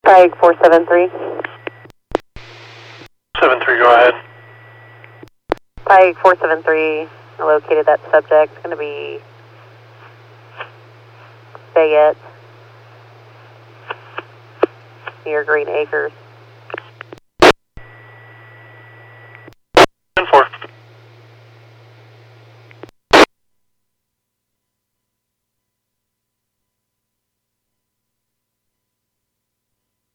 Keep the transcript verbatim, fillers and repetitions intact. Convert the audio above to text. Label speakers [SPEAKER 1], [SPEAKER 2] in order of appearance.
[SPEAKER 1] Pike four seven three.
[SPEAKER 2] seven three, go ahead.
[SPEAKER 1] Pike four seven three, I located that subject. It's going to be Fayette, near Green Acres.